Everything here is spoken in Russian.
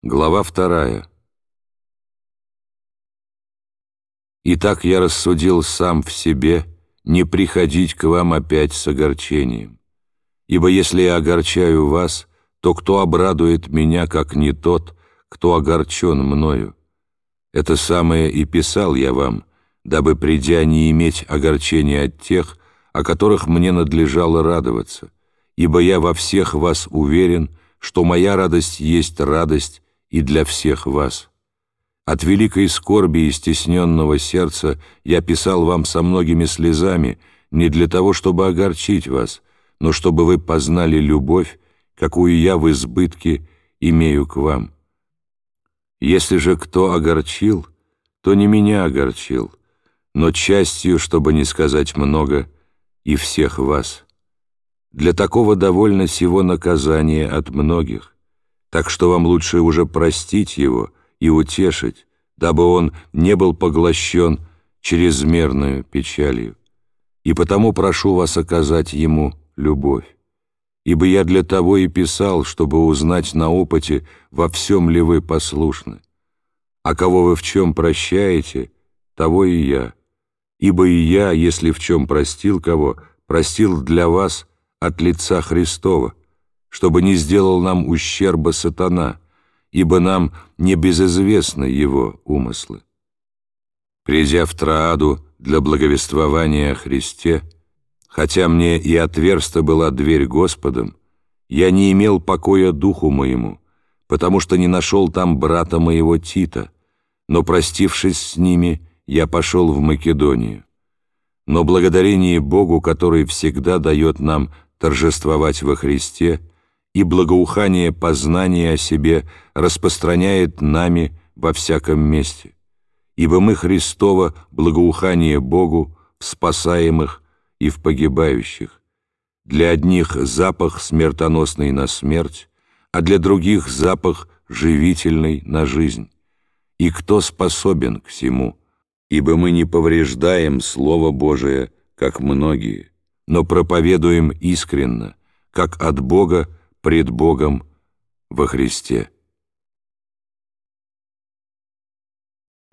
Глава 2. Итак, я рассудил сам в себе не приходить к вам опять с огорчением. Ибо если я огорчаю вас, то кто обрадует меня, как не тот, кто огорчен мною? Это самое и писал я вам, дабы, придя, не иметь огорчения от тех, о которых мне надлежало радоваться, ибо я во всех вас уверен, что моя радость есть радость и для всех вас. От великой скорби и стесненного сердца я писал вам со многими слезами не для того, чтобы огорчить вас, но чтобы вы познали любовь, какую я в избытке имею к вам. Если же кто огорчил, то не меня огорчил, но частью, чтобы не сказать много, и всех вас. Для такого довольно сего наказания от многих, так что вам лучше уже простить его и утешить, дабы он не был поглощен чрезмерную печалью. И потому прошу вас оказать ему любовь. Ибо я для того и писал, чтобы узнать на опыте, во всем ли вы послушны. А кого вы в чем прощаете, того и я. Ибо и я, если в чем простил кого, простил для вас от лица Христова, чтобы не сделал нам ущерба сатана, ибо нам не безызвестны его умыслы. Придя в Трааду для благовествования о Христе, хотя мне и отверста была дверь Господом, я не имел покоя духу моему, потому что не нашел там брата моего Тита, но, простившись с ними, я пошел в Македонию. Но благодарение Богу, который всегда дает нам торжествовать во Христе, и благоухание познания о себе распространяет нами во всяком месте. Ибо мы Христово благоухание Богу в спасаемых и в погибающих. Для одних запах смертоносный на смерть, а для других запах живительный на жизнь. И кто способен к сему? Ибо мы не повреждаем Слово Божие, как многие, но проповедуем искренно, как от Бога пред Богом во Христе.